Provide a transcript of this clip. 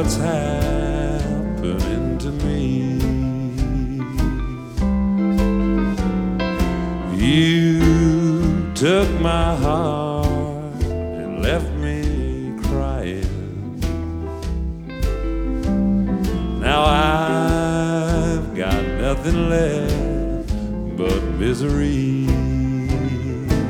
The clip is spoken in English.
what's happening to me. You took my heart and left me crying. Now I've got nothing left but misery.